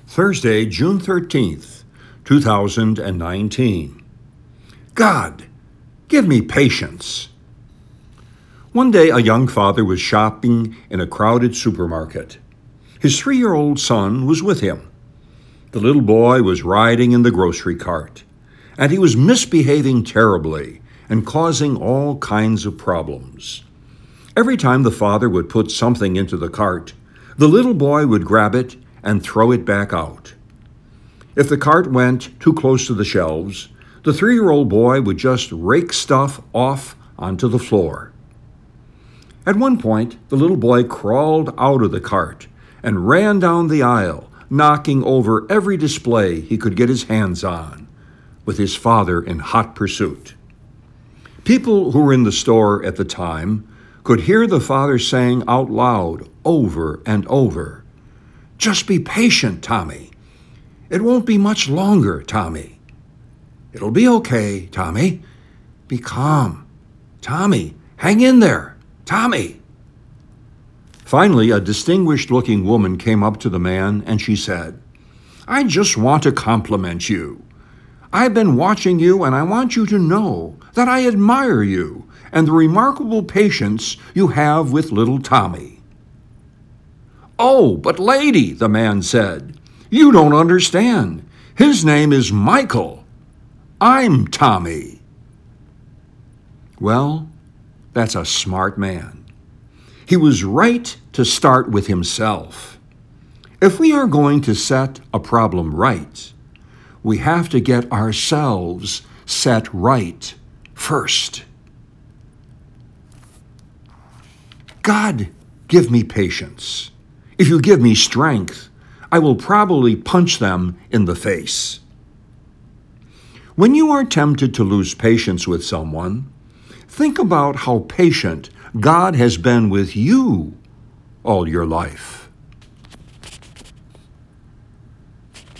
Thursday, June 13th, 2019. God, give me patience. One day, a young father was shopping in a crowded supermarket. His 3-year-old son was with him. The little boy was riding in the grocery cart, and he was misbehaving terribly and causing all kinds of problems. Every time the father would put something into the cart, the little boy would grab it and throw it back out. If the cart went too close to the shelves, the 3-year-old boy would just rake stuff off onto the floor. At one point, the little boy crawled out of the cart and ran down the aisle, knocking over every display he could get his hands on, with his father in hot pursuit. People who were in the store at the time could hear the father saying out loud over and over, "Just be patient, Tommy. It won't be much longer, Tommy. It'll be okay, Tommy. Be calm. Tommy, hang in there, Tommy." Finally, a distinguished-looking woman came up to the man and she said, "I just want to compliment you. I've been watching you and I want you to know that I admire you and the remarkable patience you have with little Tommy." "Oh, but lady," the man said, "you don't understand. His name is Michael. I'm Tommy." Well, that's a smart man. He was right to start with himself. If we are going to set a problem right, we have to get ourselves set right first. God, give me patience. If you give me strength, I will probably punch them in the face. When you are tempted to lose patience with someone, think about how patient God has been with you all your life.